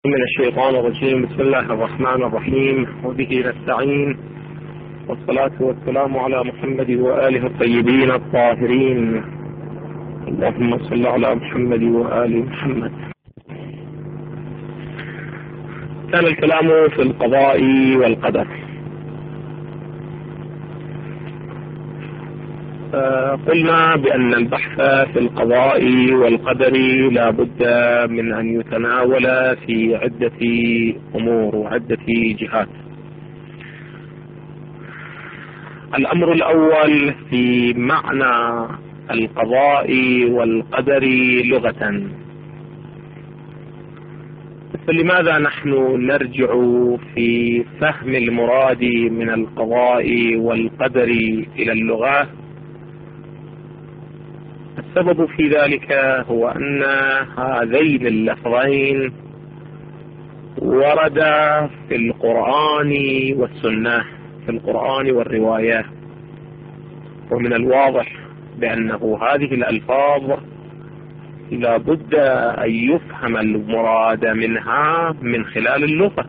من الشيطان الرجيم. بسم الله الرحمن الرحيم، وبه نستعين، والصلاة والسلام على محمد وآله الطيبين الطاهرين. اللهم صل على محمد وآل محمد. كان الكلام في القضاء والقدر. قلنا بأن البحث في القضاء والقدر لا بد من أن يتناول في عدة أمور وعدة جهات. الأمر الأول في معنى القضاء والقدر لغة. فلماذا نحن نرجع في فهم المراد من القضاء والقدر إلى اللغة؟ السبب في ذلك هو أن هذين اللفظين وردا في القرآن والسنة، في القرآن والرواية، ومن الواضح بأنه هذه الألفاظ لا بد أن يفهم المراد منها من خلال اللغة.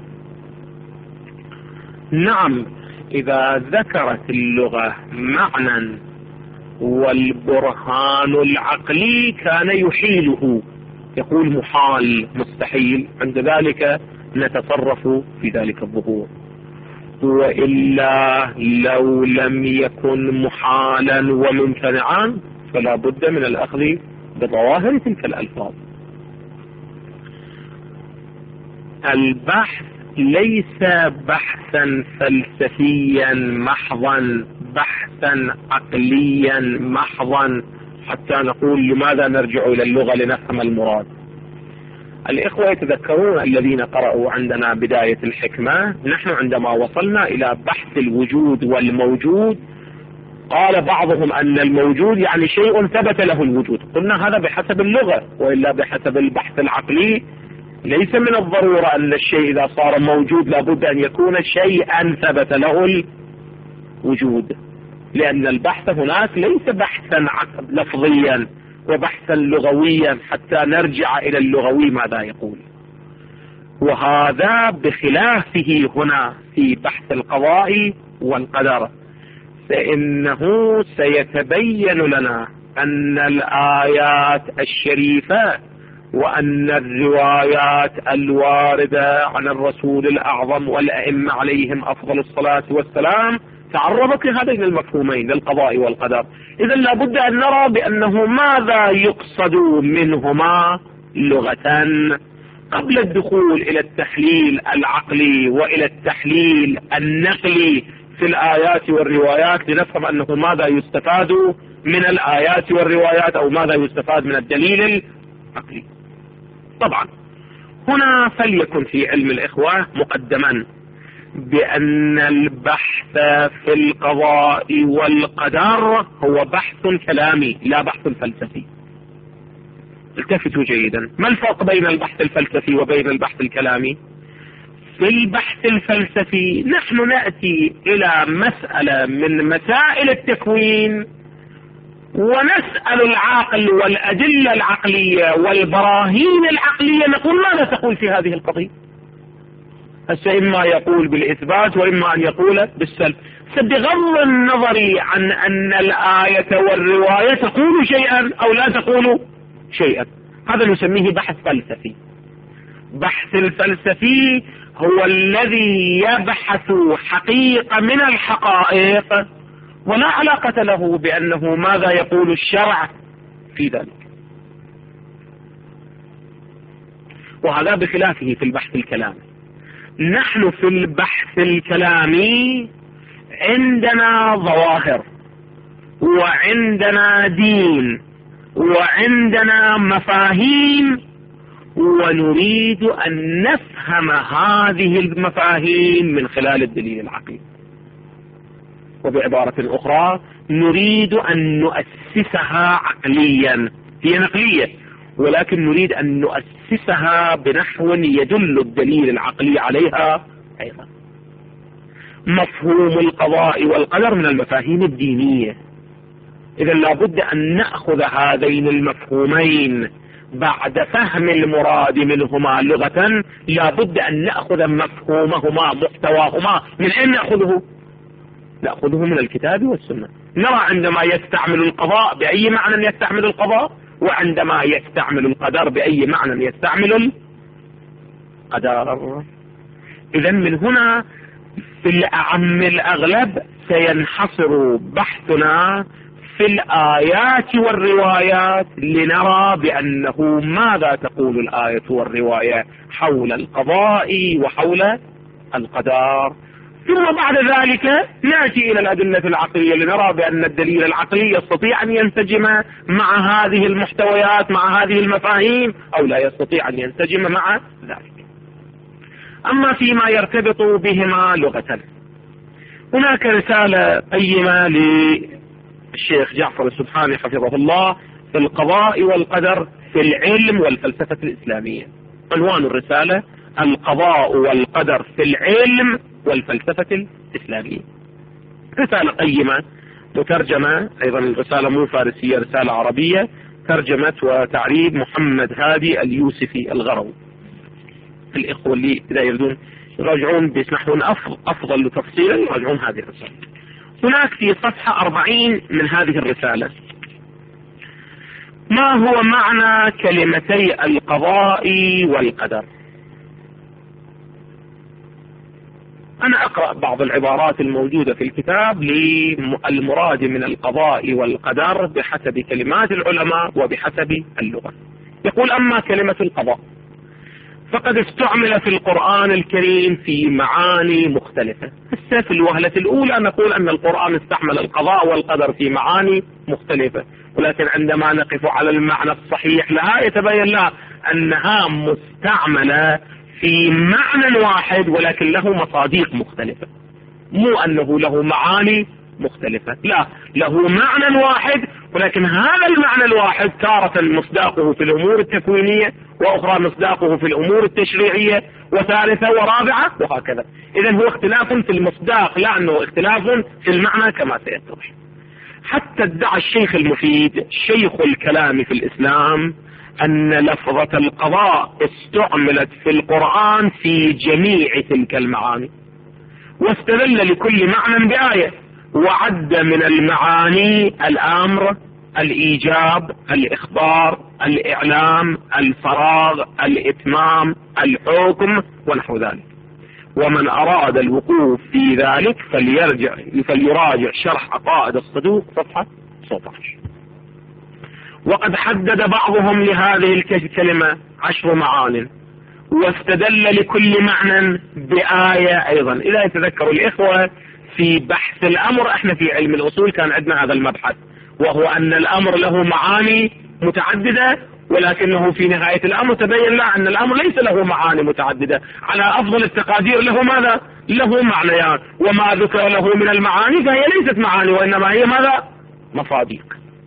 نعم، إذا ذكرت اللغة معنى والبرهان العقلي كان يحيله، يقول محال مستحيل، عند ذلك نتصرف في ذلك الظهور. وإلا لو لم يكن محالا وممتنعا فلا بد من الأخذ بظواهر تلك الألفاظ. البحث ليس بحثا فلسفيا محضا، بحثا عقليا محضا، حتى نقول لماذا نرجع إلى اللغة لنفهم المراد. الإخوة يتذكرون الذين قرأوا عندنا بداية الحكمة، نحن عندما وصلنا إلى بحث الوجود والموجود قال بعضهم أن الموجود يعني شيء ثبت له الوجود. قلنا هذا بحسب اللغة، وإلا بحسب البحث العقلي ليس من الضرورة أن الشيء إذا صار موجود لابد أن يكون شيئا ثبت له الوجود، لأن البحث هناك ليس بحثا لفظيا وبحثا لغويا حتى نرجع إلى اللغوي ماذا يقول. وهذا بخلافه هنا في بحث القضاء والقدر، فإنه سيتبين لنا أن الآيات الشريفة وأن الروايات الواردة عن الرسول الأعظم والأئمة عليهم أفضل الصلاة والسلام تعرضت لهذين المفهومين للقضاء والقدر. إذن لابد أن نرى بأنه ماذا يقصد منهما لغة قبل الدخول إلى التحليل العقلي وإلى التحليل النقلي في الآيات والروايات، لنفهم أنه ماذا يستفاد من الآيات والروايات أو ماذا يستفاد من الدليل العقلي. طبعا هنا فليكن في علم الإخوة مقدما بأن البحث في القضاء والقدر هو بحث كلامي لا بحث فلسفي. التفتوا جيدا، ما الفرق بين البحث الفلسفي وبين البحث الكلامي؟ في البحث الفلسفي نحن نأتي إلى مسألة من مسائل التكوين ونسأل العقل والأدلة العقلية والبراهين العقلية، نقول ماذا تقول في هذه القضية؟ هسه إما يقول بالإثبات وإما أن يقول بالسلب، بغض النظر عن أن الآية والرواية تقول شيئا أو لا تقول شيئا. هذا نسميه بحث فلسفي. بحث الفلسفي هو الذي يبحث حقيقة من الحقائق ولا علاقة له بأنه ماذا يقول الشرع في ذلك. وهذا بخلافه في البحث الكلامي. نحن في البحث الكلامي عندنا ظواهر وعندنا دين وعندنا مفاهيم، ونريد أن نفهم هذه المفاهيم من خلال الدليل العقلي. وبعبارة أخرى نريد أن نؤسسها عقليا، هي نقلية ولكن نريد أن نؤسسها بنحو يدل الدليل العقلي عليها أيضا. مفهوم القضاء والقدر من المفاهيم الدينية، إذا لابد أن نأخذ هذين المفهومين بعد فهم المراد منهما لغة لابد أن نأخذ مفهومهما محتواهما. من أين نأخذه؟ نأخذه من الكتاب والسنة. نرى عندما يستعمل القضاء بأي معنى يستعمل القضاء، وعندما يستعمل القدر بأي معنى يستعمل القدر. إذا من هنا في الأعم الأغلب سينحصر بحثنا في الآيات والروايات لنرى بأنه ماذا تقول الآية والرواية حول القضاء وحول القدر. ثم بعد ذلك نأتي إلى الأدلة العقلية لنرى بأن الدليل العقلي يستطيع أن ينسجم مع هذه المحتويات، مع هذه المفاهيم، أو لا يستطيع أن ينسجم مع ذلك. أما فيما يرتبط بهما لغة، هناك رسالة قيمة للشيخ جعفر السبحاني حفظه الله في القضاء والقدر في العلم والفلسفة الإسلامية. عنوان الرسالة: القضاء والقدر في العلم والفلسفة الإسلامية. رسالة قيمة مترجمة، أيضا الرسالة مو فارسية، رسالة عربية، ترجمة وتعريب محمد هادي اليوسفي الغروي. الإخوة اللي إذا يريدون يراجعون بيسمحون أفضل تفصيلا يراجعون هذه الرسالة. هناك في صفحة 40 من هذه الرسالة: ما هو معنى كلمتي القضاء والقدر؟ أنا أقرأ بعض العبارات الموجودة في الكتاب للمراد من القضاء والقدر بحسب كلمات العلماء وبحسب اللغة. يقول: أما كلمة القضاء فقد استعمل في القرآن الكريم في معاني مختلفة. في الوهلة الأولى نقول أن القرآن استعمل القضاء والقدر في معاني مختلفة، ولكن عندما نقف على المعنى الصحيح لها يتبين لها أنها مستعملة في معنى واحد ولكن له مصادق مختلفة، مو أنه له معاني مختلفة، لا، له معنى واحد ولكن هذا المعنى الواحد تارة مصداقه في الأمور التكوينية، وأخرى مصداقه في الأمور التشريعية، وثالثة ورابعة وهكذا. إذن هو اختلاف في المصداق لا أنه اختلاف في المعنى كما سيتضح. حتى ادعى الشيخ المفيد شيخ الكلام في الإسلام أن لفظة القضاء استعملت في القرآن في جميع تلك المعاني، واستدل لكل معنى بآية، وعد من المعاني الأمر، الإيجاب، الإخبار، الإعلام، الفراغ، الإتمام، الحكم ونحو ذلك. ومن أراد الوقوف في ذلك فليراجع شرح عقائد الصدوق صفحة 19. وقد حدد بعضهم لهذه الكلمة 10 معان، واستدل لكل معنى بآية أيضا. إذا يتذكروا الإخوة في بحث الأمر، احنا في علم الأصول كان عندنا هذا المبحث، وهو أن الأمر له معاني متعددة، ولكنه في نهاية الأمر تبين له أن الأمر ليس له معاني متعددة، على أفضل التقادير له ماذا؟ له معنيان، وما ذكر له من المعاني فهي ليست معاني وإنما هي ماذا؟ مصادق.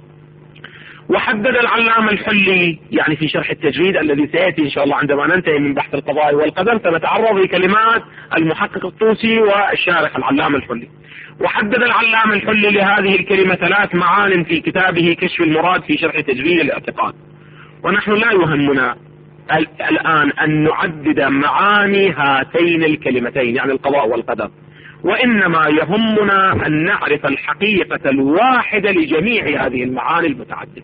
وحدد العلامة الحلي يعني في شرح التجريد الذي سيأتي إن شاء الله عندما ننتهي من بحث القضاء والقدر سنتعرض لكلمات المحقق الطوسي والشارح العلامة الحلي. وحدد العلامة الحلي لهذه الكلمة 3 معان في كتابه كشف المراد في شرح تجريد الاعتقاد. ونحن لا يهمنا الآن أن نعدد معاني هاتين الكلمتين يعني القضاء والقدر، وإنما يهمنا أن نعرف الحقيقة الواحدة لجميع هذه المعاني المتعددة،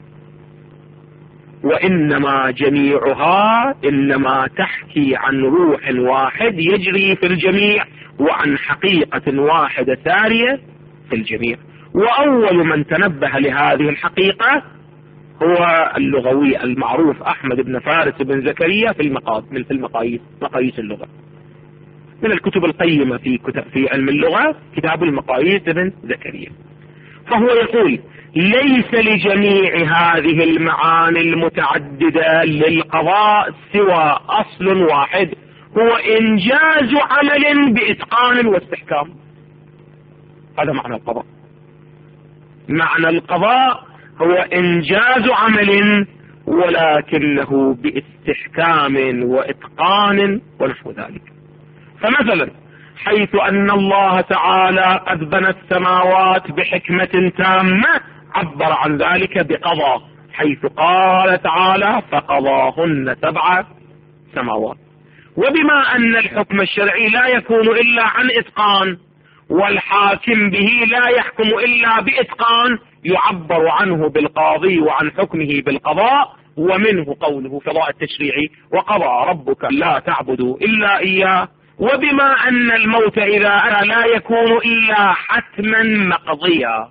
وإنما جميعها إنما تحكي عن روح واحد يجري في الجميع، وعن حقيقة واحدة سارية في الجميع. وأول من تنبه لهذه الحقيقة هو اللغوي المعروف أحمد بن فارس بن زكريا في مقاييس اللغة. من الكتب القيمة في علم اللغة كتاب المقاييس بن زكريا. فهو يقول: ليس لجميع هذه المعاني المتعددة للقضاء سوى أصل واحد، هو إنجاز عمل بإتقان واستحكام. هذا معنى القضاء. معنى القضاء هو إنجاز عمل ولكنه باستحكام وإتقان ونحو ذلك. فمثلا حيث أن الله تعالى قد بنى السماوات بحكمة تامة عبر عن ذلك بقضاء، حيث قال تعالى فقضاهن 7 سماوات. وبما أن الحكم الشرعي لا يكون إلا عن إتقان، والحاكم به لا يحكم إلا بإتقان، يعبر عنه بالقاضي وعن حكمه بالقضاء، ومنه قوله في القضاء التشريعي وقضى ربك لا تعبدوا إلا إياه. وبما أن الموت إذا أتى لا يكون إلا حتما مقضيا.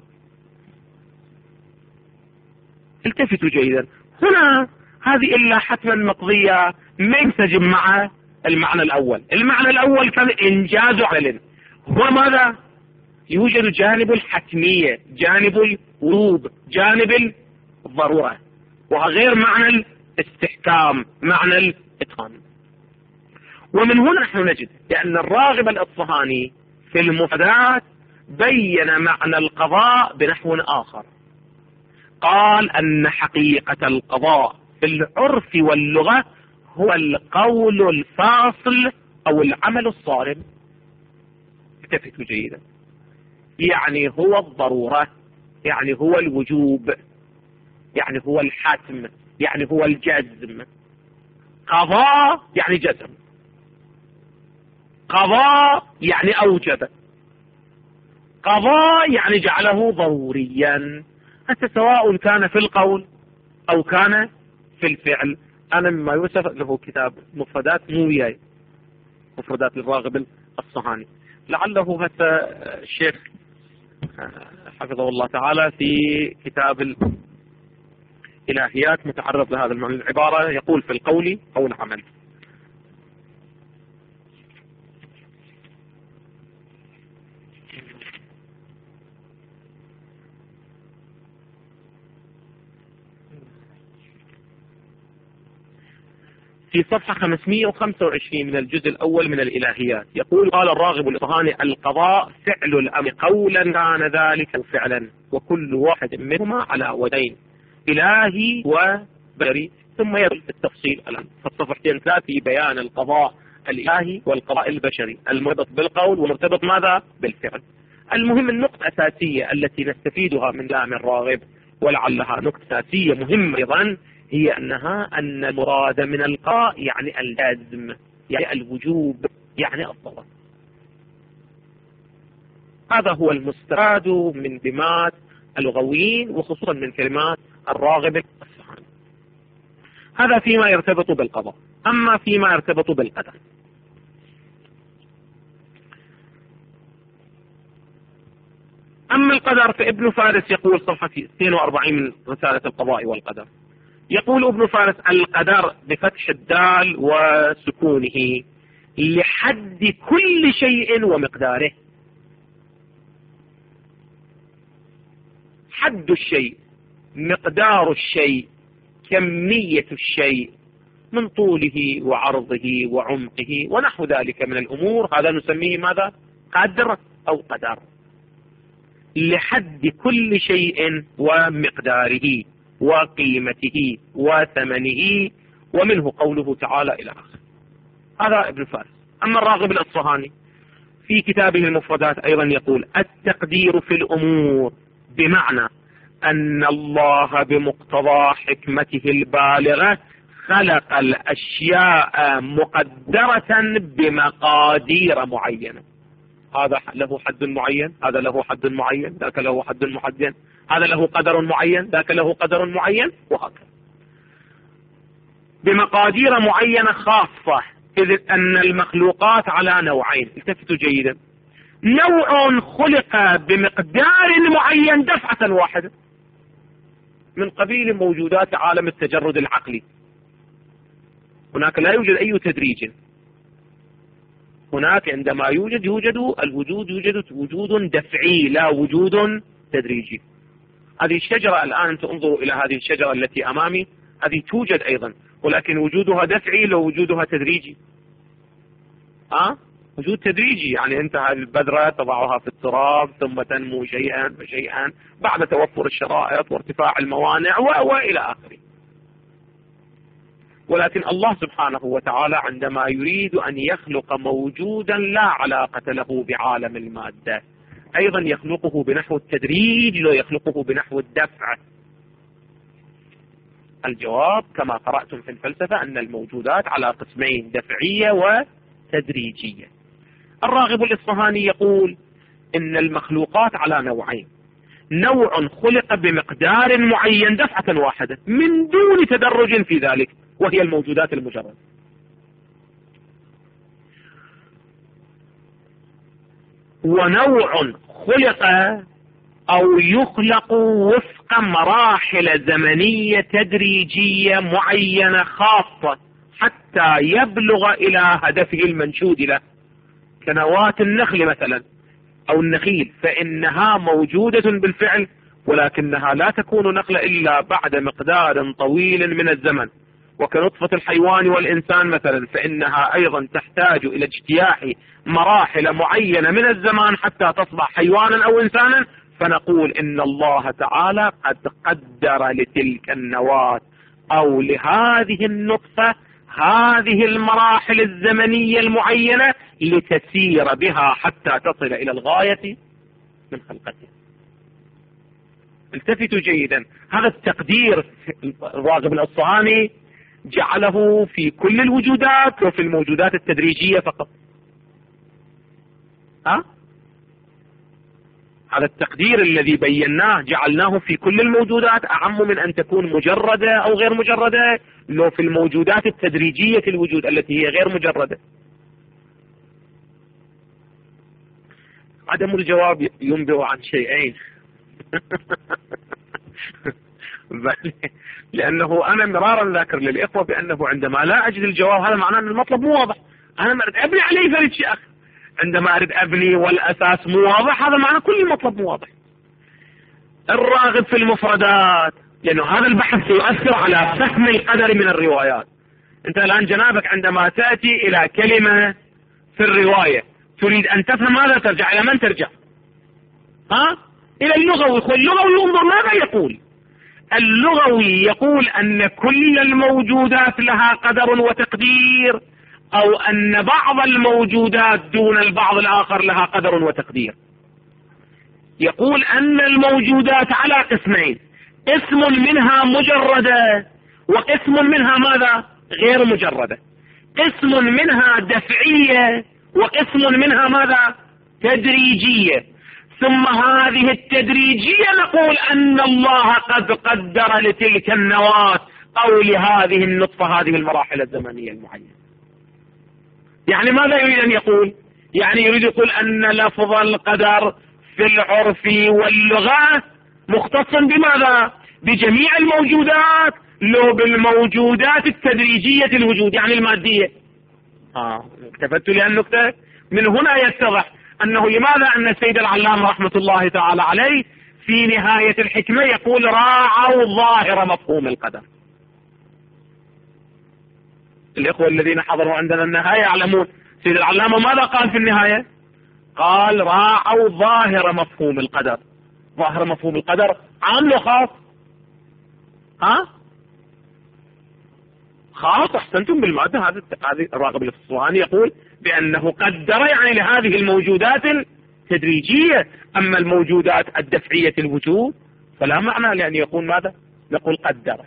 التفتوا جيدا، هنا هذه إلا حتما مقضية ما ينسجم مع المعنى الأول. المعنى الأول كان إنجاز عمل، هو ماذا؟ يوجد جانب الحتمية، جانب الوجوب، جانب الضرورة، وغير معنى الاستحكام، معنى الإتقان. ومن هنا نحن نجد لأن الراغب الأصفهاني في المفردات بين معنى القضاء بنحو آخر. قال أن حقيقة القضاء في العرف واللغة هو القول الفاصل أو العمل الصارم. التفتوا جيدا، يعني هو الضرورة، يعني هو الوجوب، يعني هو الحتم، يعني هو الجزم. قضاء يعني جزم، قضاء يعني أوجب، قضاء يعني جعله ضروريا، حتى سواء كان في القول أو كان في الفعل. أنا مما يوسف له كتاب مفردات مو وياي، مفردات للراغب الأصفهاني، لعله حتى الشيخ حفظه الله تعالى في كتاب الإلهيات متعرض لهذا المعنى. العبارة يقول في القول أو العمل. في صفحة 525 من الجزء الأول من الإلهيات يقول قال الراغب الأصفهاني القضاء فعل الأمر قولا كان ذلك فعلا، وكل واحد منهما على وجهين إلهي وبشري، ثم يدخل في التفصيل الآن في الصفحتين 3 في بيان القضاء الإلهي والقضاء البشري المرتبط بالقول ومرتبط ماذا بالفعل. المهم النقطة الأساسية التي نستفيدها من كلام الراغب، ولعلها نقطة أساسية مهمة أيضا، هي أن المراد من القضاء يعني اللازم، يعني الوجوب، يعني الضرورة. هذا هو المستفاد من كلمات اللغويين وخصوصا من كلمات الراغب الأصفهاني. هذا فيما يرتبط بالقضاء. أما فيما يرتبط بالقدر، أما القدر فابن فارس يقول صفحة 42 من رسالة القضاء والقدر، يقول ابن فارس القدر بفتح الدال وسكونه لحد كل شيء ومقداره. حد الشيء، مقدار الشيء، كمية الشيء من طوله وعرضه وعمقه ونحو ذلك من الأمور، هذا نسميه ماذا؟ قدر أو قدر. لحد كل شيء ومقداره وقيمته وثمنه، ومنه قوله تعالى إلى آخره. هذا ابن فارس. أما الراغب الأصفهاني في كتابه المفردات أيضا يقول التقدير في الأمور بمعنى أن الله بمقتضى حكمته البالغة خلق الأشياء مقدرة بمقادير معينة. هذا له حد معين، هذا له حد معين، ذاك له حد معين، هذا له قدر معين، ذاك له قدر معين، وهكذا بمقادير معينة خاصة، إذ أن المخلوقات على نوعين. التفتوا جيدا، نوع خلق بمقدار معين دفعة واحدة من قبيل موجودات عالم التجرد العقلي، هناك لا يوجد أي تدريج، هناك عندما يوجد الوجود يوجد وجود دفعي لا وجود تدريجي. هذه الشجرة الآن أنت انظروا إلى هذه الشجرة التي أمامي، هذه توجد أيضا، ولكن وجودها دفعي لو وجودها تدريجي. وجود تدريجي، يعني أنت هذه البذرة تضعها في التراب ثم تنمو شيئا فشيئا بعد توفر الشرائط وارتفاع الموانع وإلى آخره. ولكن الله سبحانه وتعالى عندما يريد أن يخلق موجودا لا علاقة له بعالم المادة أيضا يخلقه بنحو التدريج ويخلقه بنحو الدفع. الجواب كما قرأتم في الفلسفة أن الموجودات على قسمين: دفعية وتدريجية. الراغب الإصفهاني يقول إن المخلوقات على نوعين: نوع خلق بمقدار معين دفعة واحدة من دون تدرج في ذلك، وهي الموجودات المجردة، ونوع خلق أو يخلق وفق مراحل زمنية تدريجية معينة خاصة حتى يبلغ إلى هدفه المنشود له، كنواة النخل مثلا أو النخيل، فإنها موجودة بالفعل، ولكنها لا تكون نخلة إلا بعد مقدار طويل من الزمن. وكنطفة الحيوان والإنسان مثلا، فإنها أيضا تحتاج إلى اجتياح مراحل معينة من الزمان حتى تصبح حيوانا أو إنسانا. فنقول إن الله تعالى قد قدر لتلك النواة أو لهذه النطفة هذه المراحل الزمنية المعينة لتسير بها حتى تصل إلى الغاية من خلقته. التفتوا جيدا، هذا التقدير الراغب الأصفهاني جعله في كل الوجودات وفي الموجودات التدريجية فقط. هذا التقدير الذي بيناه جعلناه في كل الموجودات، أعم من أن تكون مجردة أو غير مجردة، لو في الموجودات التدريجية الوجود التي هي غير مجردة. عدم الجواب ينبئ عن شيئين لأنه أنا مرارا ذاكر للإخوة بأنه عندما لا أجد الجواب هذا معناه أن المطلب مو واضح، أنا ما أريد أبني عليه فريد شيء. عندما أريد أبني والأساس مو واضح هذا معناه كل المطلب مو واضح. الراغب في المفردات، لأنه هذا البحث يؤثر على فهم القدر من الروايات. أنت الآن جنابك عندما تأتي إلى كلمة في الرواية تريد أن تفهم ماذا ترجع إلى من ترجع؟ إلى اللغوي. اللغوي ينظر ماذا يقول. اللغوي يقول أن كل الموجودات لها قدر وتقدير، أو أن بعض الموجودات دون البعض الآخر لها قدر وتقدير. يقول أن الموجودات على قسمين: قسم منها مجردة وقسم منها ماذا؟ غير مجردة. قسم منها دفعية وقسم منها ماذا؟ تدريجية. ثم هذه التدريجية نقول أن الله قد قدر لتلك النواة أو لهذه النطفة هذه المراحل الزمنية المعينة. يعني ماذا يريد أن يقول؟ يعني يريد يقول أن لفظ القدر في العرف واللغة مختص بماذا؟ بجميع الموجودات، لو بالموجودات التدريجية الوجود يعني المادية. التفتوا للنكتة. من هنا يتضح أنه لماذا أن السيد العلامة رحمة الله تعالى عليه في نهاية الحكمة يقول راعوا ظاهر مفهوم القدر. الإخوة الذين حضروا عندنا النهاية يعلمون سيد العلامة ماذا قال في النهاية؟ قال راعوا ظاهر مفهوم القدر. ظاهر مفهوم القدر عام لو خاص؟ خاص. احسنتم بالمادة. هذا الراغب الإصفهاني يقول بأنه قدر يعني لهذه الموجودات التدريجية، أما الموجودات الدفعية الوجود فلا معنى لأن يقول ماذا؟ نقول قدر.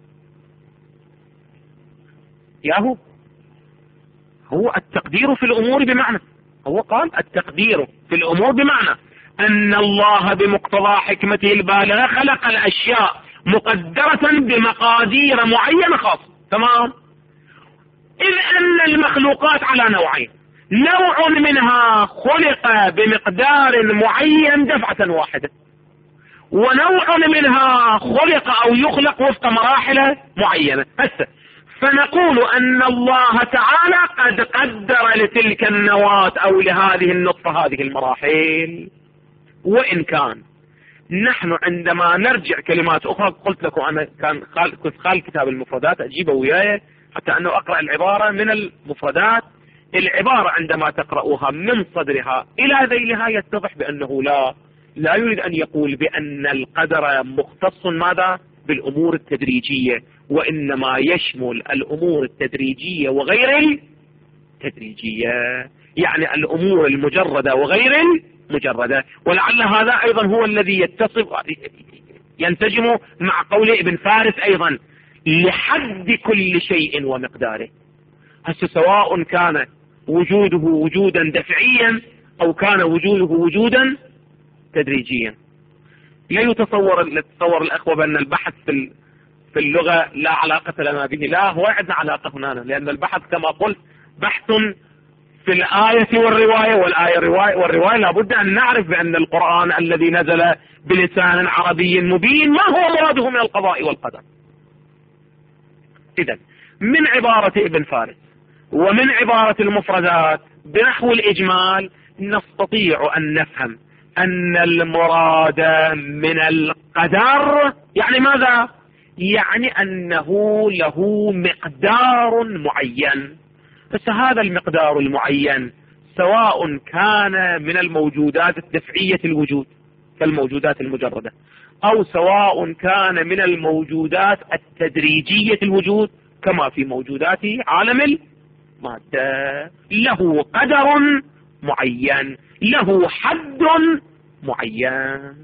ياهو هو التقدير في الأمور بمعنى، هو قال التقدير في الأمور بمعنى أن الله بمقتضى حكمته البالغة خلق الأشياء مقدرة بمقادير معينة خاصة. تمام. إذ أن المخلوقات على نوعين: نوع منها خلق بمقدار معين دفعة واحدة، ونوع منها خلق أو يخلق وفق مراحل معينة. فنقول أن الله تعالى قد قدر لتلك النواة أو لهذه النطفة هذه المراحل. وإن كان نحن عندما نرجع كلمات أخرى، قلت لكم أنا كنت خال كتاب المفردات أجيبه وياي حتى أنه أقرأ العبارة من المفردات. العبارة عندما تقرأوها من صدرها إلى ذيلها يتضح بأنه لا يريد أن يقول بأن القدر مختص ماذا؟ بالأمور التدريجية، وإنما يشمل الأمور التدريجية وغير التدريجية، يعني الأمور المجردة وغير المجردة. ولعل هذا أيضا هو الذي ينسجم مع قول ابن فارس أيضا لحد كل شيء ومقداره. هسه سواء كان وجوده وجودا دفعيا أو كان وجوده وجودا تدريجيا. لا يتصور الأخوة بأن البحث في اللغة لا علاقة لنا به، لا، هو عندنا علاقة هنا، لأن البحث كما قلت بحث في الآية والرواية، والرواية لابد أن نعرف بأن القرآن الذي نزل بلسان عربي مبين ما هو مراده من القضاء والقدر. إذن من عبارة ابن فارس ومن عبارة المفردات بنحو الإجمال نستطيع أن نفهم أن المراد من القدر يعني ماذا؟ يعني أنه له مقدار معين. بس هذا المقدار المعين سواء كان من الموجودات الدفعية الوجود كالموجودات المجردة، أو سواء كان من الموجودات التدريجية الوجود كما في موجودات عالم المادة، له قدر معين، له حد معين.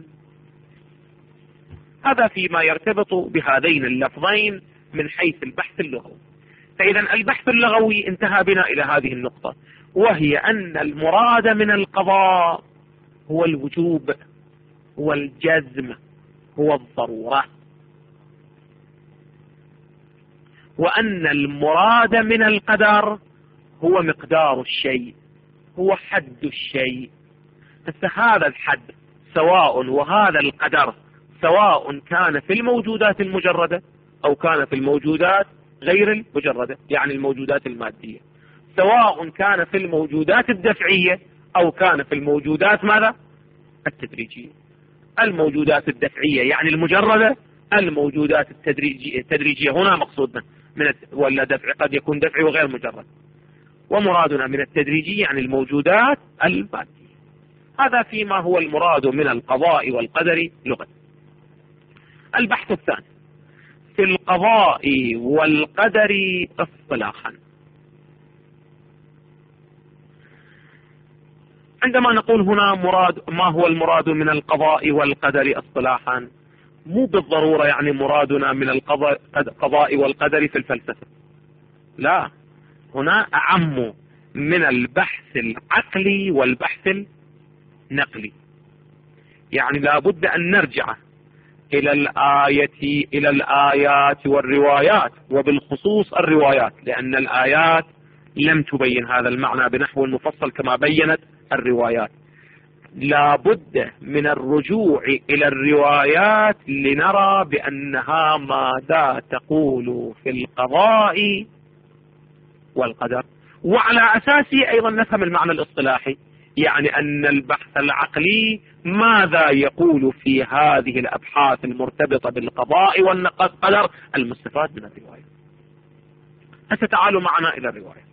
هذا فيما يرتبط بهذين اللفظين من حيث البحث اللغوي. فإذا البحث اللغوي انتهى بنا إلى هذه النقطة، وهي أن المراد من القضاء هو الوجوب، هو الجزم، هو الضرورة، وأن المراد من القدر هو مقدار الشيء، هو حد الشيء. هذا الحد وهذا القدر سواء كان في الموجودات المجردة أو كان في الموجودات غير المجردة، يعني الموجودات المادية، سواء كان في الموجودات الدفعية أو كان في الموجودات ماذا؟ التدريجية. الموجودات الدفعية يعني المجردة، الموجودات التدريجية هنا مقصودنا ولا دفع، قد يكون دفعي وغير مجرد، ومرادنا من التدريجي يعني الموجودات المادية. هذا فيما هو المراد من القضاء والقدر لغة. البحث الثاني في القضاء والقدر اصطلاحا. عندما نقول هنا ما هو المراد من القضاء والقدر اصطلاحا، مو بالضرورة يعني مرادنا من القضاء والقدر في الفلسفة، لا، هنا أعم من البحث العقلي والبحث النقلي. يعني لابد أن نرجع إلى الآيات والروايات، وبالخصوص الروايات، لأن الآيات لم تبين هذا المعنى بنحو مفصل كما بينت الروايات. لابد من الرجوع إلى الروايات لنرى بأنها ماذا تقول في القضاء والقدر، وعلى أساسه أيضا نفهم المعنى الاصطلاحي، يعني أن البحث العقلي ماذا يقول في هذه الأبحاث المرتبطة بالقضاء والقدر المستفاد من الرواية. فتعالوا معنا إلى الرواية.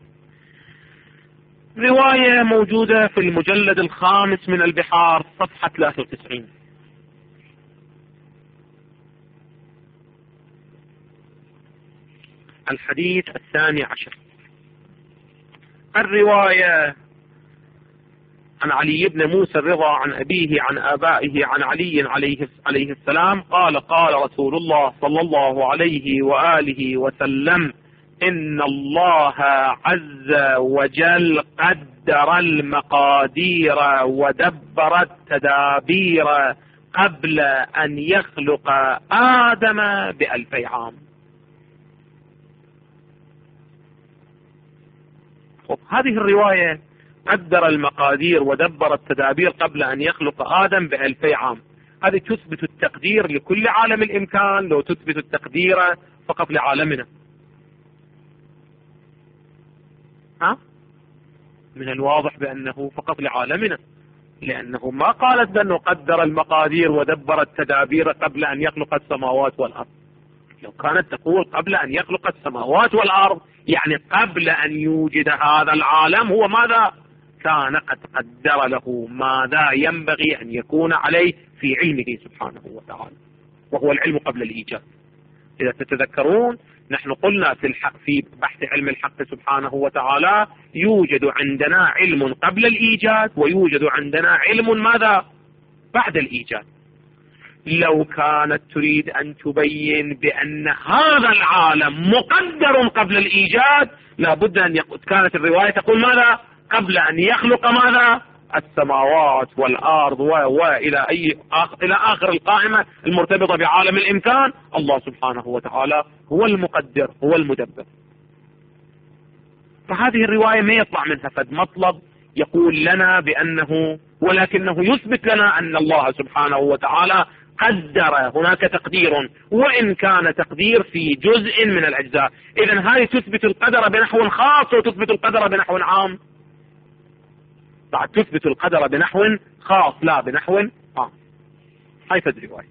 رواية موجودة في المجلد الخامس من البحار صفحة 93. الحديث 12. الرواية عن علي بن موسى الرضا عن أبيه عن آبائه عن علي عليه السلام قال: قال رسول الله صلى الله عليه وآله وسلم: إن الله عز وجل قدر المقادير ودبر التدابير قبل أن يخلق آدم ب2000 عام. هذه الرواية قدر المقادير ودبر التدابير قبل أن يخلق آدم ب2000 عام، هذه تثبت التقدير لكل عالم الإمكان لو تثبت التقدير فقط لعالمنا. من الواضح بأنه فقط لعالمنا، لأنه ما قالت بأنه قدر المقادير ودبر التدابير قبل أن يخلق السماوات والأرض. لو كانت تقول قبل أن يخلق السماوات والأرض يعني قبل أن يوجد هذا العالم هو ماذا كان قد قدر له ماذا ينبغي أن يكون عليه في علمه سبحانه وتعالى، وهو العلم قبل الإيجاد. إذا تتذكرون نحن قلنا في بحث علم الحق سبحانه وتعالى يوجد عندنا علم قبل الإيجاد ويوجد عندنا علم ماذا بعد الإيجاد. لو كانت تريد أن تبين بأن هذا العالم مقدر قبل الإيجاد لابد أن كانت الرواية تقول ماذا؟ قبل أن يخلق ماذا؟ السماوات والأرض إلى آخر القائمة المرتبطة بعالم الإمكان. الله سبحانه وتعالى هو المقدر، هو المدبر. فهذه الرواية ما يطلع منها فد مطلب يقول لنا بأنه، ولكنه يثبت لنا أن الله سبحانه وتعالى قدر، هناك تقدير وإن كان تقدير في جزء من الأجزاء. إذن هذه تثبت القدر بنحو خاص وتثبت القدر بنحو عام. بعد تثبت القدر بنحو خاص لا بنحو عام. هاي فد رواية.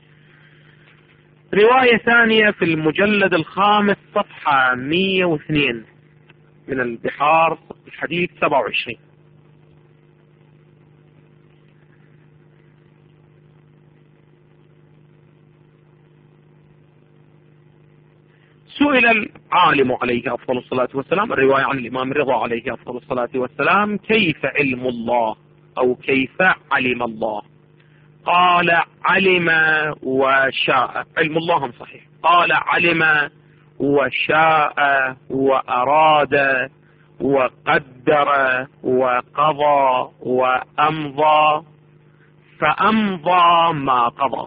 رواية ثانية في المجلد الخامس صفحة 102 من البحار، الحديث 27. سئل العالم عليه أفضل الصلاة والسلام، الرواية عن الإمام الرضا عليه أفضل الصلاة والسلام، كيف علم الله أو كيف علم الله؟ قال علم وشاء. علم الله هم صحيح. قال علم وشاء وأراد وقدر وقضى وأمضى، فأمضى ما قضى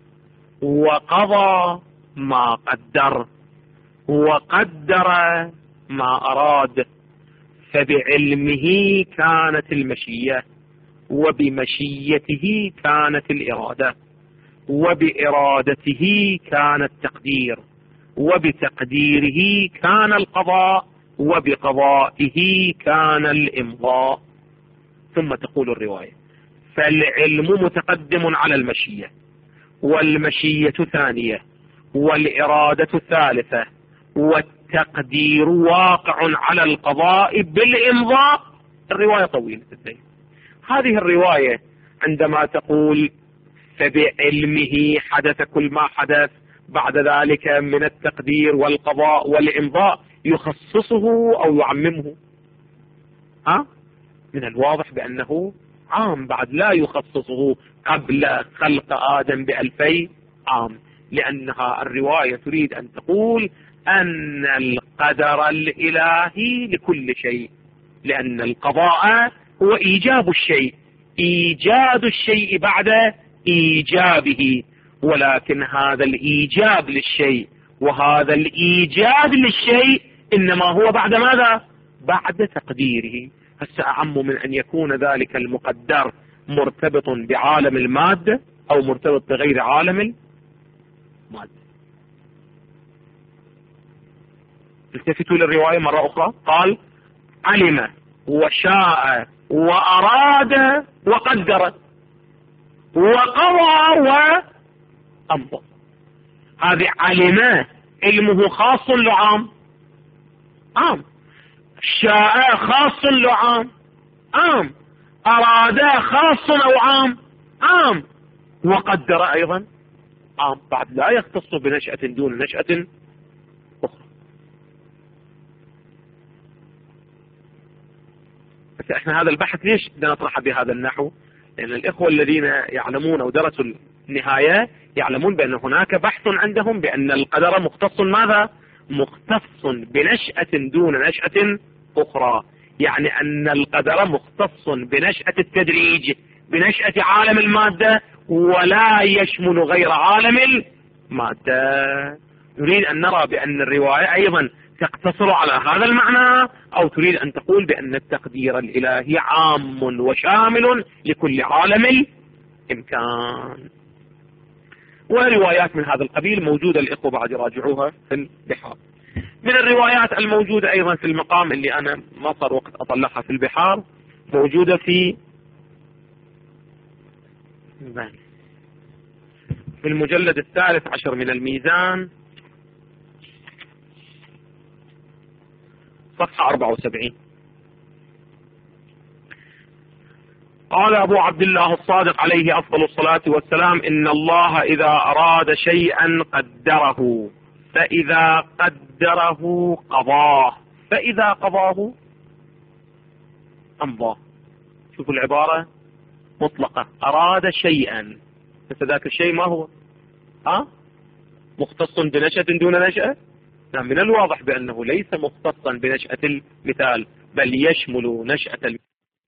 وقضى ما قدر وقدر ما أراد، فبعلمه كانت المشيئة وبمشيته كانت الإرادة وبإرادته كان التقدير وبتقديره كان القضاء وبقضائه كان الإمضاء. ثم تقول الرواية: فالعلم متقدم على المشيئة، والمشيئة ثانية، والإرادة ثالثة، والتقدير واقع على القضاء بالإمضاء. الرواية طويلة الدين. هذه الرواية عندما تقول فبعلمه حدث كل ما حدث بعد ذلك من التقدير والقضاء والإمضاء، يخصصه أو يعممه؟ من الواضح بأنه عام، بعد لا يخصصه قبل خلق آدم ب2000 عام، لأنها الرواية تريد أن تقول أن القدر الإلهي لكل شيء، لأن القضاء هو إيجاب الشيء، إيجاد الشيء بعد إيجابه، ولكن هذا الإيجاب للشيء وهذا الإيجاد للشيء إنما هو بعد ماذا؟ بعد تقديره. هسه أعم من أن يكون ذلك المقدر مرتبط بعالم المادة أو مرتبط بغير عالم المادة. التفتوا للرواية مرة أخرى. قال علم وشاء وأراد وقدر وقضى وأمضى. هذه علم، علمه خاص له عام، شاء خاص له عام، أراد خاص أو عام، وقدر أيضا عام، بعد لا يختص بنشأة دون نشأة أخرى. بس احنا هذا البحث ليش بدنا نطرحه بهذا النحو؟ لأن الإخوة الذين يعلمون أو درسوا النهاية يعلمون بأن هناك بحث عندهم بأن القدر مختص ماذا؟ مختص بنشأة دون نشأة أخرى، يعني أن القدر مختص بنشأة التدريج، بنشأة عالم المادة، ولا يشمل غير عالم المادة. نريد أن نرى بأن الرواية أيضا تقتصر على هذا المعنى، أو تريد أن تقول بأن التقدير الإلهي عام وشامل لكل عالم الإمكان. وروايات من هذا القبيل موجودة، الإخوة بعد يراجعوها في البحار. من الروايات الموجودة أيضا في المقام اللي أنا ما صار وقت أطلعها في البحار، موجودة في المجلد 13 من الميزان صفحة 74. قال أبو عبد الله الصادق عليه أفضل الصلاة والسلام: إن الله إذا أراد شيئا قدره، فإذا قدره قضاه، فإذا قضاه أمضاه. شوفوا العبارة مطلقة، أراد شيئا بس ذاك الشيء ما هو مختص بنشأة دون نشأة. من الواضح بأنه ليس مختصا بنشأة المثال، بل يشمل نشأة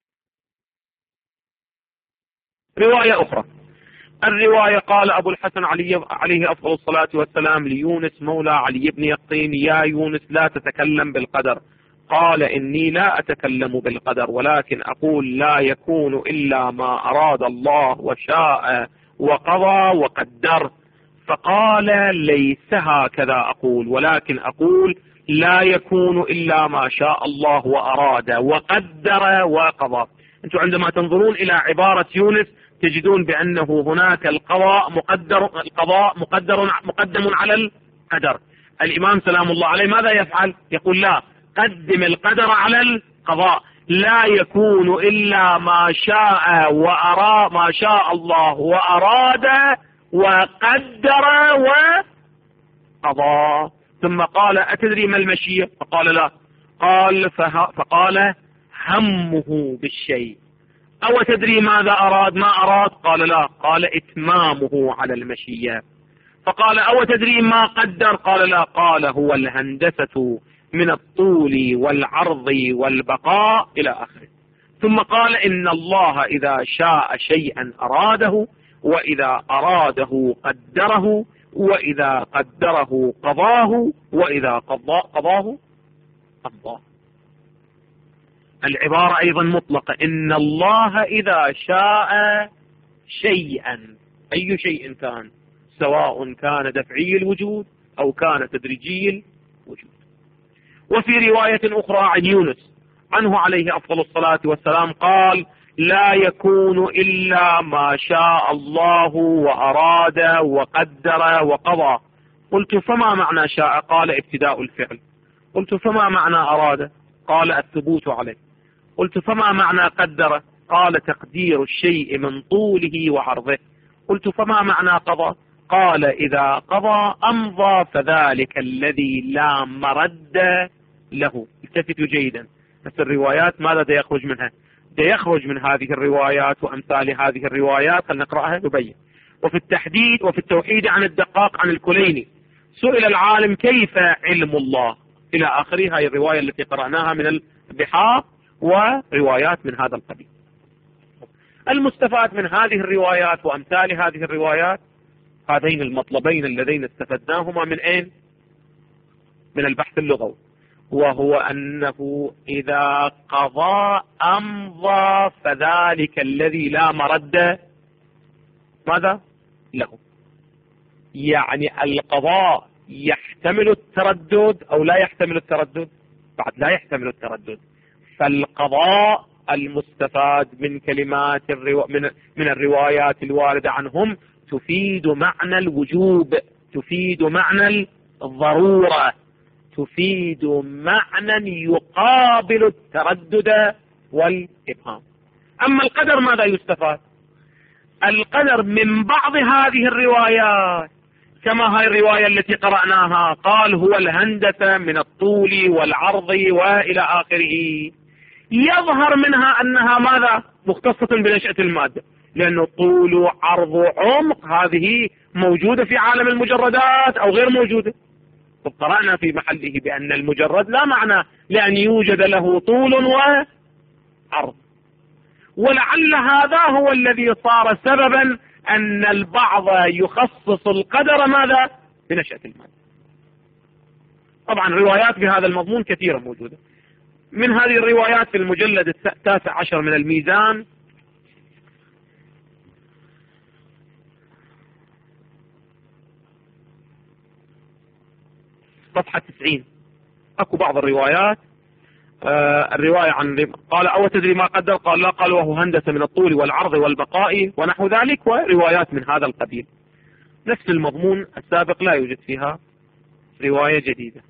رواية أخرى. الرواية قال أبو الحسن علي عليه أفضل الصلاة والسلام ليونس مولى علي بن يقطين: يا يونس لا تتكلم بالقدر. قال: إني لا أتكلم بالقدر، ولكن أقول لا يكون إلا ما أراد الله وشاء وقضى وقدر. فقال: ليس هكذا أقول، ولكن أقول لا يكون إلا ما شاء الله وأراد وقدر وقضى. أنتم عندما تنظرون إلى عبارة يونس تجدون بأنه هناك القضاء مقدم على القدر. الإمام سلام الله عليه ماذا يفعل؟ يقول: لا، قدم القدر على القضاء، لا يكون إلا ما شاء ما شاء الله وأراد وقدر وقضى. ثم قال: أتدري ما المشيئة؟ فقال: لا. قال فقال: همه بالشيء. أو تدري ماذا أراد؟ ما أراد؟ قال: لا. قال: إتمامه على المشيئة. فقال: أو تدري ما قدر؟ قال: لا. قال: هو الهندسة من الطول والعرض والبقاء إلى آخره. ثم قال: إن الله إذا شاء شيئا أراده، وإذا أراده قدره، وإذا قدره قضاه، وإذا قضاه أمضاه. العبارة أيضا مطلقة: إن الله إذا شاء شيئا، أي شيء كان، سواء كان دفعي الوجود أو كان تدريجي الوجود. وفي رواية أخرى عن يونس عنه عليه أفضل الصلاة والسلام قال: لا يكون إلا ما شاء الله وأراد وقدر وقضى. قلت: فما معنى شاء؟ قال: ابتداء الفعل. قلت: فما معنى أراد؟ قال: الثبوت عليه. قلت: فما معنى قدر؟ قال: تقدير الشيء من طوله وعرضه. قلت: فما معنى قضى؟ قال: إذا قضى أمضى، فذلك الذي لا مرد له. التفتوا جيدا، بس الروايات ماذا دا يخرج منها؟ دا يخرج من هذه الروايات وأمثال هذه الروايات، خلينا نقرأها نبين. وفي التحديد وفي التوحيد عن الدقاق عن الكليني سئل العالم: كيف علم الله؟ إلى آخره. هذه الرواية التي قرأناها من البحار وروايات من هذا القبيل. المستفاد من هذه الروايات وأمثال هذه الروايات هذين المطلبين اللذين استفدناهما من أين؟ من البحث اللغوي، وهو أنه إذا قضى أمضى فذلك الذي لا مرد ماذا له. يعني القضاء يحتمل التردد أو لا يحتمل التردد؟ بعد لا يحتمل التردد. فالقضاء المستفاد من كلمات من الروايات الواردة عنهم تفيد معنى الوجوب، تفيد معنى الضرورة، تفيد معنى يقابل التردد والإبهام. أما القدر ماذا يستفاد؟ القدر من بعض هذه الروايات كما هاي الرواية التي قرأناها قال: هو الهندسة من الطول والعرض وإلى آخره، يظهر منها أنها ماذا؟ مختصة بنشأة المادة، لأنه طول وعرض وعمق هذه موجودة في عالم المجردات أو غير موجودة. قرأنا في محله بأن المجرد لا معنى لأن يوجد له طول وعرض، ولعل هذا هو الذي صار سببا أن البعض يخصص القدر ماذا؟ بنشأة المادة. طبعا روايات بهذا المضمون كثيرة موجودة. من هذه الروايات في المجلد 19 من الميزان صفحة 90 اكو بعض الروايات. الرواية عن قال: أو تدري ما قدر؟ قال: لا. قال: وهو هندسة من الطول والعرض والبقاء ونحو ذلك، وروايات من هذا القبيل. نفس المضمون السابق لا يوجد فيها رواية جديدة.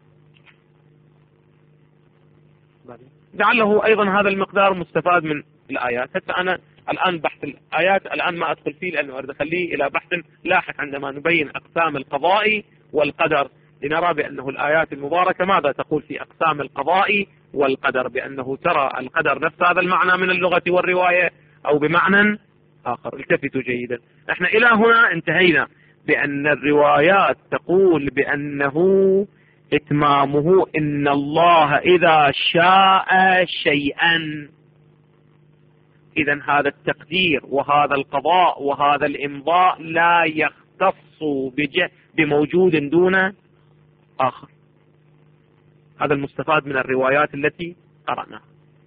لعله أيضا هذا المقدار مستفاد من الآيات. حتى أنا الآن بحث الآيات الآن ما أدخل فيه، لأنه أريد أخليه إلى بحث لاحق عندما نبين أقسام القضاء والقدر، لنرى بأنه الآيات المباركة ماذا تقول في أقسام القضاء والقدر، بأنه ترى القدر نفس هذا المعنى من اللغة والرواية أو بمعنى آخر. التفتوا جيدا، احنا إلى هنا انتهينا بأن الروايات تقول بأنه إتمامه إن الله إذا شاء شيئا. إذن هذا التقدير وهذا القضاء وهذا الإمضاء لا يختص بموجود دون آخر. هذا المستفاد من الروايات التي قرأناها.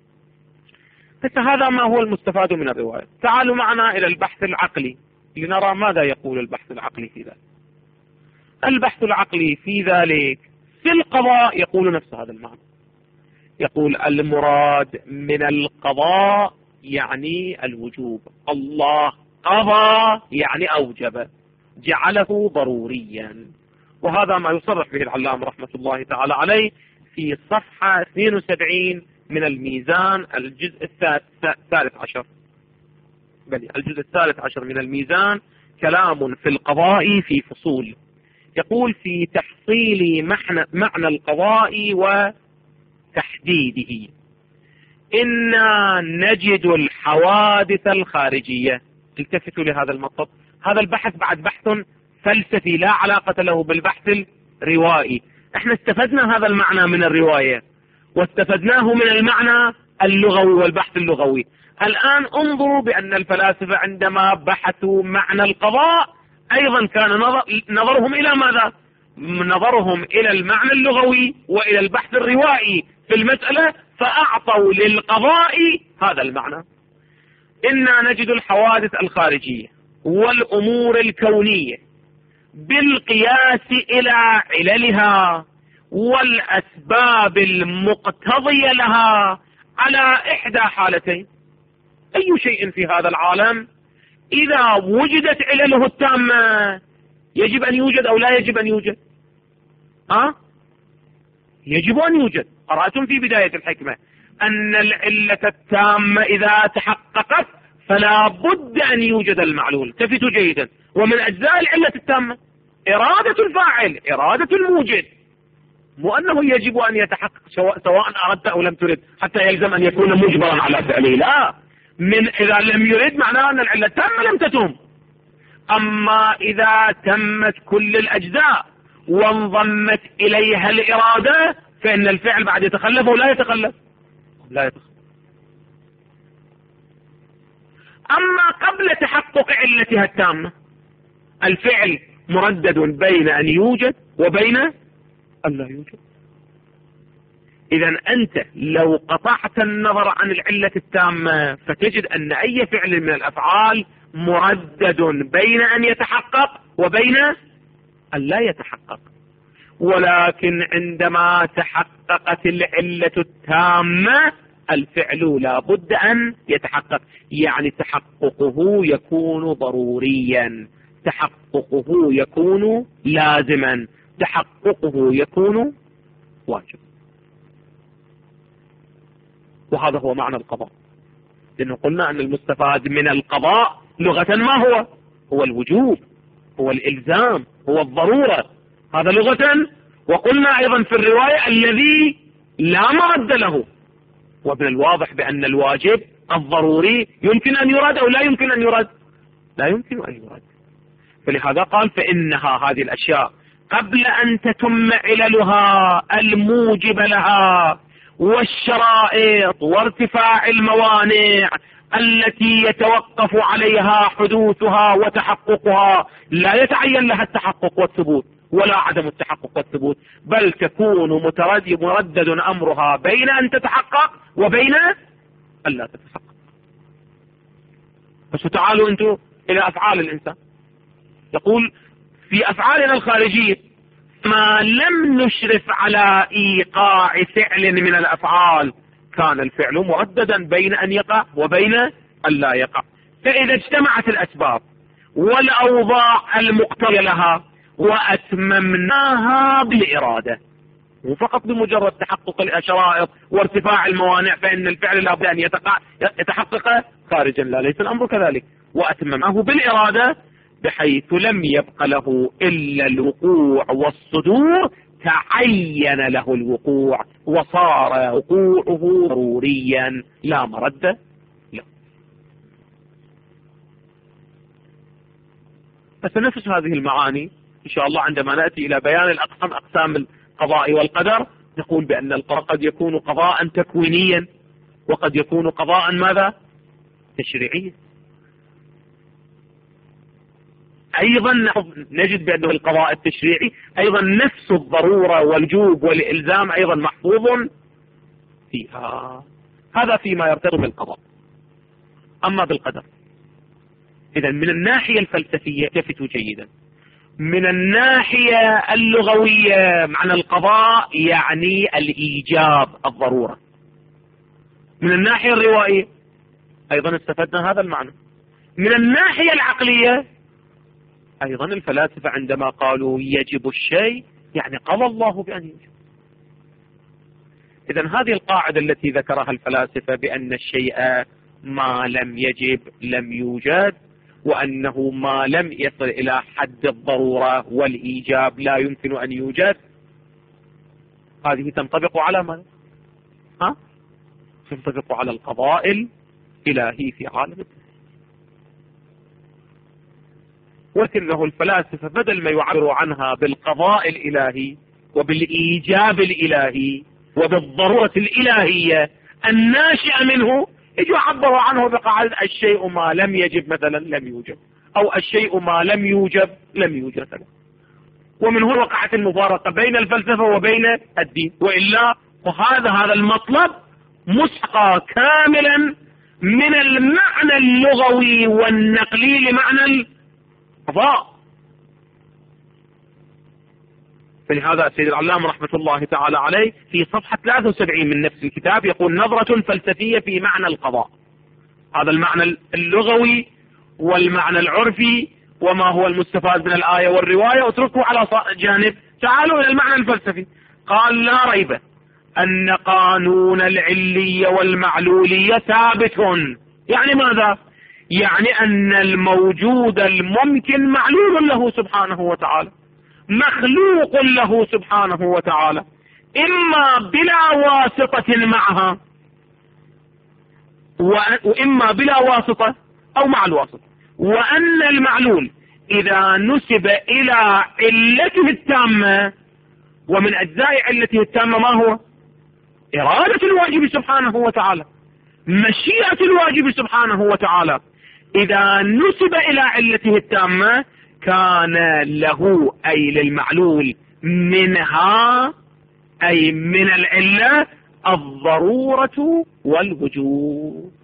فهذا ما هو المستفاد من الروايات. تعالوا معنا إلى البحث العقلي لنرى ماذا يقول البحث العقلي في ذلك. البحث العقلي في ذلك في القضاء يقول نفس هذا المعنى، يقول المراد من القضاء يعني الوجوب. الله قضى يعني أوجب، جعله ضروريا. وهذا ما يصرح به العلامة رحمة الله تعالى عليه في صفحة 72 من الميزان الجزء الثالث عشر، بل الجزء الثالث عشر من الميزان، كلام في القضاء في فصول. يقول في تحصيل معنى القضاء وتحديده إنا نجد الحوادث الخارجية. التفتوا لهذا المطلب. هذا البحث بعد بحث فلسفي لا علاقة له بالبحث الروائي. احنا استفدنا هذا المعنى من الرواية واستفدناه من المعنى اللغوي والبحث اللغوي. الآن انظروا بأن الفلاسفة عندما بحثوا معنى القضاء أيضا كان نظرهم إلى ماذا؟ نظرهم إلى المعنى اللغوي وإلى البحث الروائي في المسألة، فأعطوا للقضاء هذا المعنى. إنا نجد الحوادث الخارجية والأمور الكونية بالقياس إلى عللها والأسباب المقتضية لها على إحدى حالتين. أي شيء في هذا العالم إذا وجدت علله التامة يجب أن يوجد أو لا يجب أن يوجد؟ يجب أن يوجد. قرأتم في بداية الحكمة أن العلة التامة إذا تحققت فلا بد أن يوجد المعلول. التفتوا جيدا. ومن أجزاء العلة التامة إرادة الفاعل، إرادة الموجد، مو أنه يجب أن يتحقق سواء أردت أو لم ترد حتى يلزم أن يكون مجبرا على فعله. لا، من إذا لم يرد معناه أن العلة التامة لم تتم. أما إذا تمت كل الأجزاء وانضمت إليها الإرادة فإن الفعل بعد يتخلف أو لا يتخلف؟ لا يتخلف. أما قبل تحقق علتها التامة الفعل مردد بين أن يوجد وبين أن لا يوجد. إذا أنت لو قطعت النظر عن العلة التامة فتجد أن أي فعل من الأفعال مردد بين أن يتحقق وبين أن لا يتحقق. ولكن عندما تحققت العلة التامة الفعل لا بد أن يتحقق، يعني تحققه يكون ضروريا، تحققه يكون لازما، تحققه يكون واجب. وهذا هو معنى القضاء. لأنه قلنا أن المستفاد من القضاء لغة ما هو؟ هو الوجوب، هو الإلزام، هو الضرورة، هذا لغة. وقلنا أيضا في الرواية الذي لا مرد له. ومن الواضح بأن الواجب الضروري يمكن أن يراد أو لا يمكن أن يراد؟ لا يمكن أن يراد. فلهذا قال فإنها هذه الأشياء قبل أن تتم عللها الموجب لها والشرائط وارتفاع الموانع التي يتوقف عليها حدوثها وتحققها لا يتعين لها التحقق والثبوت ولا عدم التحقق والثبوت، بل تكون مردد أمرها بين أن تتحقق وبين أن لا تتحقق. بس تعالوا أنتم إلى أفعال الإنسان. يقول في أفعالنا الخارجية ما لم نشرف على إيقاع فعل من الأفعال كان الفعل مرددا بين أن يقع وبين أن لا يقع. فإذا اجتمعت الأسباب والأوضاع المقتضية لها وأتممناها بالإرادة مو فقط بمجرد تحقق الشرائط وارتفاع الموانع فإن الفعل لا بد أن يتحقق خارجا، لا، ليس الأمر كذلك. وأتممناه بالإرادة بحيث لم يبق له إلا الوقوع والصدور تعين له الوقوع وصار وقوعه ضروريا لا مرد له. بس نفس هذه المعاني إن شاء الله عندما نأتي إلى بيان الأقسام، أقسام القضاء والقدر، نقول بأن القضاء قد يكون قضاء تكوينيا وقد يكون قضاء ماذا؟ تشريعيا. أيضا نجد بأنه القضاء التشريعي أيضا نفس الضرورة والجوب والإلزام أيضا محفوظ فيها. هذا فيما يرتبط بالقضاء. أما بالقدر، إذا من الناحية الفلسفية التفتوا جيدا، من الناحية اللغوية معنى القضاء يعني الإيجاب، الضرورة. من الناحية الروائية أيضا استفدنا هذا المعنى. من الناحية العقلية أيضا الفلاسفة عندما قالوا يجب الشيء يعني قضى الله بأن يجب. إذا هذه القاعدة التي ذكرها الفلاسفة بأن الشيء ما لم يجب لم يوجد، وأنه ما لم يصل إلى حد الضرورة والإيجاب لا يمكن أن يوجد، هذه تنطبق على من؟ تنطبق على القضاء الإلهي في عالم الدنيا. ولكنه الفلاسفة بدل ما يعبروا عنها بالقضاء الإلهي وبالإيجاب الإلهي وبالضرورة الإلهية الناشئة منه، يجوا يعبروا عنه بقاعدة الشيء ما لم يجب مثلا لم يوجب، أو الشيء ما لم يوجب لم يوجد مثلا. ومن هنا وقعت المفارقة بين الفلسفة وبين الدين. وإلا هذا المطلب مسقى كاملا من المعنى اللغوي والنقلي لمعنى القضاء. فلهذا السيد العلامة رحمة الله تعالى عليه في صفحة 73 من نفس الكتاب يقول: نظرة فلسفية في معنى القضاء. هذا المعنى اللغوي والمعنى العرفي وما هو المستفاد من الآية والرواية اتركه على جانب، تعالوا إلى المعنى الفلسفي. قال: لا ريب أن قانون العلية والمعلولية ثابت. يعني ماذا؟ يعني أن الموجود الممكن معلول له سبحانه وتعالى، مخلوق له سبحانه وتعالى، إما بلا واسطة معها وإما بلا واسطة أو مع الواسطة. وأن المعلول إذا نسب إلى علته التامة، ومن أجزاء علته التامة ما هو؟ إرادة الواجب سبحانه وتعالى، مشيئة الواجب سبحانه وتعالى، إذا نسب إلى علته التامة كان له أي للمعلول منها أي من العلة الضرورة والوجوب.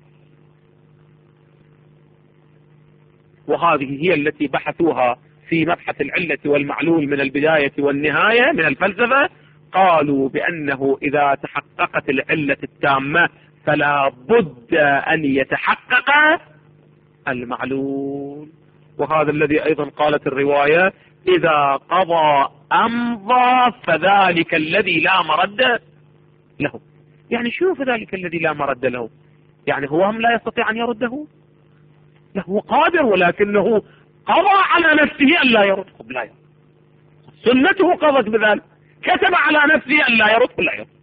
وهذه هي التي بحثوها في مبحث العلة والمعلول من البداية والنهاية من الفلسفة. قالوا بأنه إذا تحققت العلة التامة فلا بد أن يتحقق المعلول. وهذا الذي أيضا قالت الرواية: إذا قضى أمضى فذلك الذي لا مرد له. يعني شو فذلك الذي لا مرد له؟ يعني هو هم لا يستطيع أن يرده؟ لا، هو قادر، ولكنه قضى على نفسه أن لا يرد. لا يرد، سنته قضت بذلك، كتب على نفسه أن لا يرد ولا يرد.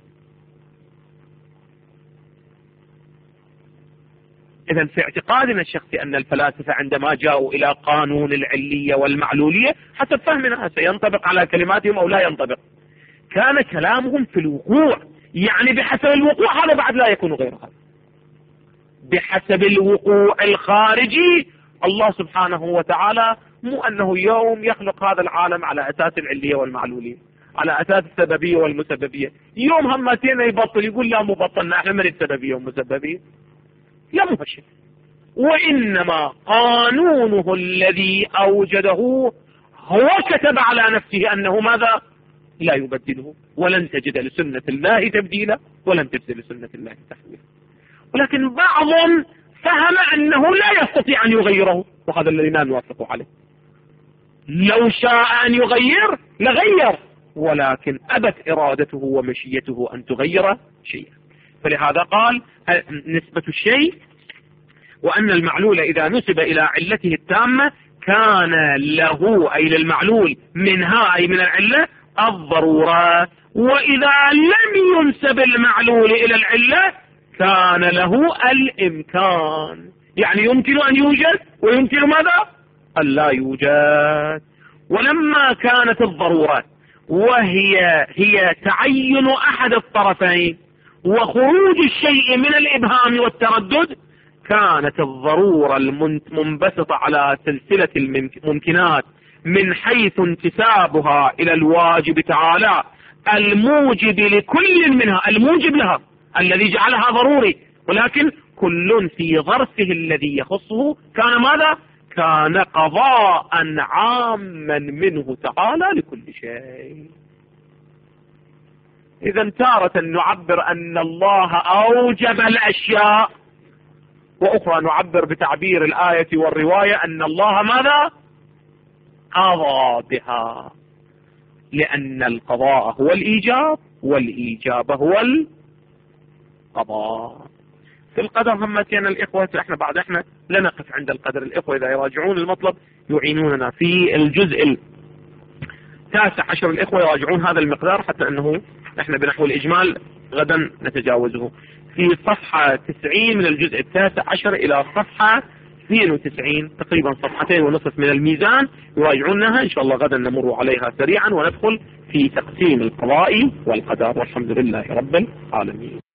إذن في اعتقادنا الشخصي أن الفلاسفة عندما جاءوا إلى قانون العلية والمعلولية حسب فهمنا سينطبق على كلماتهم أو لا ينطبق، كان كلامهم في الوقوع، يعني بحسب الوقوع، هذا بعد لا يكون غير هذا، بحسب الوقوع الخارجي. الله سبحانه وتعالى مو أنه يوم يخلق هذا العالم على أساس العلية والمعلولية، على أساس السببية والمسببية، يوم همتين يبطل يقول لا مبطلنا احنا من السببية والمسببية، لا مبشر. وإنما قانونه الذي أوجده هو كتب على نفسه أنه ماذا؟ لا يبدله، ولن تجد لسنة الله تبديلا ولن تجد لسنة الله تحويلا. ولكن بعضهم فهم أنه لا يستطيع أن يغيره، وهذا الذي لا نوافق عليه. لو شاء أن يغير لغير، ولكن أبت إرادته ومشيته أن تغير شيئا. فلهذا قال نسبة الشيء، وأن المعلول إذا نسب إلى علته التامة كان له أي للمعلول منها أي من العلة الضرورة، وإذا لم ينسب المعلول إلى العلة كان له الإمكان، يعني يمكن أن يوجد ويمكن ماذا؟ أن لا يوجد. ولما كانت الضرورة هي تعين أحد الطرفين وخروج الشيء من الإبهام والتردد، كانت الضرورة المنبسطة على سلسلة الممكنات من حيث انتسابها إلى الواجب تعالى الموجب لكل منها، الموجب لها الذي جعلها ضروري، ولكن كل في ظرفه الذي يخصه كان ماذا؟ كان قضاء عاما منه تعالى لكل شيء. إذا تارة نعبر أن الله أوجب الأشياء، وأخرى نعبر بتعبير الآية والرواية أن الله ماذا؟ قضى بها، لأن القضاء هو الإيجاب والإيجاب هو القضاء. في القدر همتنا الإخوة، احنا لا نقف عند القدر. الإخوة إذا يراجعون المطلب يعينوننا في الجزء 19. الإخوة يراجعون هذا المقدار حتى أنه احنا بنحو الإجمال غدا نتجاوزه. في صفحة 90 من الجزء 19 إلى صفحة 92 تقريبا صفحتين ونصف من الميزان يراجعونها إن شاء الله. غدا نمر عليها سريعا وندخل في تقسيم القضاء والقدر، والحمد لله رب العالمين.